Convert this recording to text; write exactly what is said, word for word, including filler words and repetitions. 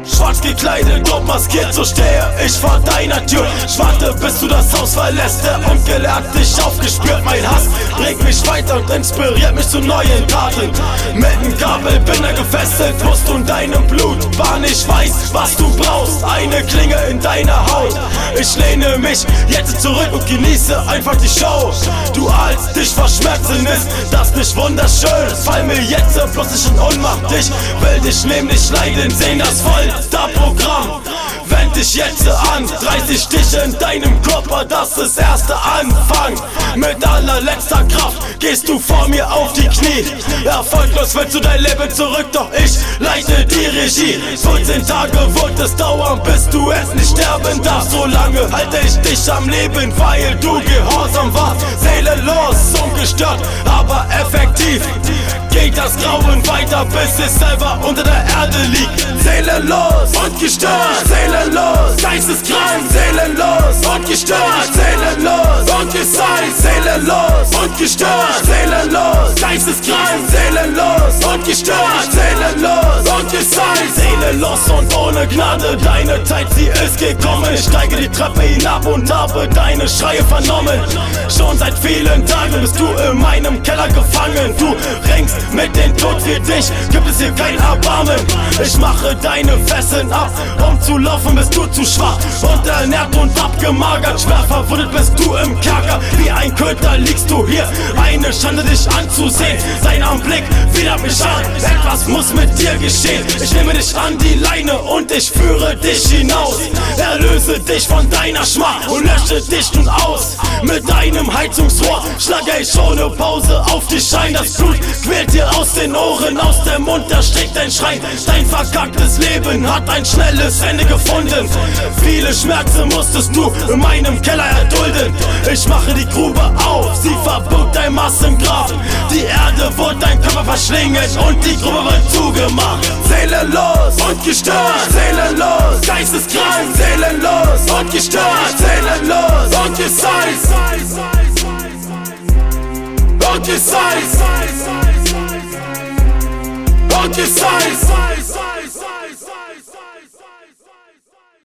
Schwarz gekleidet und maskiert, so stehe ich vor deiner Tür. Ich warte, bis du das Haus verlässt, der Onkel hat dich aufgespürt. Mein Hass bringt mich weiter und inspiriert mich zu neuen Taten. Mit dem Kabel bin er gefesselt, musst du in deinem Blut bahn. Ich weiß, was du brauchst, eine Klinge in deiner Haut. Ich lehne mich jetzt zurück und genieße einfach die Show. Du als dich verschmerzen, ist das nicht wunderschön? Fall mir jetzt plötzlich in Ohnmacht, ich will dich nämlich leiden sehen, das Folterprogramm. Wend dich jetzt an, reiß ich dich in deinem Körper, das ist erster Anfang. Mit allerletzter Kraft gehst du vor mir auf die Knie. Erfolglos willst du dein Leben zurück, doch ich leite die Regie. vierzehn Tage wird es dauern, bis du endlich sterben darfst. So lange halte ich dich am Leben, weil du gehorsam warst. Seelenlos, ungestört, aber effektiv geht das Grauen weiter, bis es selber unter der Erde liegt. Seelenlos und gestört, seelenlos, geisteskrank, seelenlos und gestört, seelenlos und gesein, seelenlos und gestört, seelenlos, geisteskrank, seelenlos und gestört, seelenlos und gesein, seelenlos und ohne Gnade. Deine Zeit, sie ist gekommen. Ich steige die Treppe hinab und habe deine Schreie vernommen. Schon seit vielen Tagen bist du in meinem Keller gefangen. Du ringst mit dem Tod, für dich gibt es hier kein Erbarmen. Ich mache deine Fesseln ab, um zu laufen bist du zu schwach. Unterernährt und abgemagert, schwer verwundet bist du im Kerker. Wie ein Köter liegst du hier, eine Schande dich anzusehen. Sein Anblick widert mich an, etwas muss mit dir geschehen. Ich nehme dich an die Leine und ich führe dich hinaus. Erlöse dich von deiner Schmach und lösche dich nun aus. Mit deinem Heizungsrohr schlage ich ohne Pause auf dich ein. Das Blut quält dir aus den Ohren, aus dem Mund erstreckt ein Schrei. Dein verkacktes Leben hat ein schnelles Ende gefunden. Viele Schmerzen musstest du in meinem Keller erdulden. Ich mache die Grube auf, sie verbirgt dein Massengrab. Die Erde wird dein Körper verschlingen und die Grube wird zugemacht. Seelenlos und gestört, seelenlos, geisteskrank, seelenlos und gestört, seelenlos und geseist. Und geseist. Und geseist.